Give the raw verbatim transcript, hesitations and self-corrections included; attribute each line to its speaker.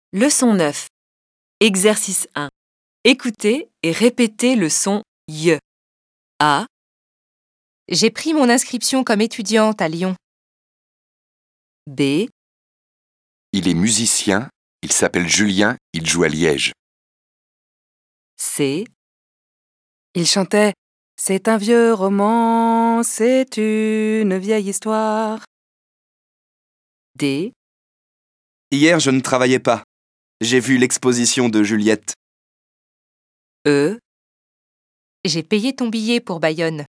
Speaker 1: Leçon neuf. Exercice un. Écoutez et répétez le son Y. A,
Speaker 2: J'ai pris mon inscription comme étudiante à Lyon.
Speaker 1: B,
Speaker 3: Il est musicien, il s'appelle Julien, il joue à Liège.
Speaker 1: C,
Speaker 4: Il chantait « C'est un vieux roman, c'est une vieille histoire ».
Speaker 1: D,
Speaker 5: Hier, je ne travaillais pas. J'ai vu l'exposition de Juliette.
Speaker 1: E,
Speaker 2: J'ai payé ton billet pour Bayonne.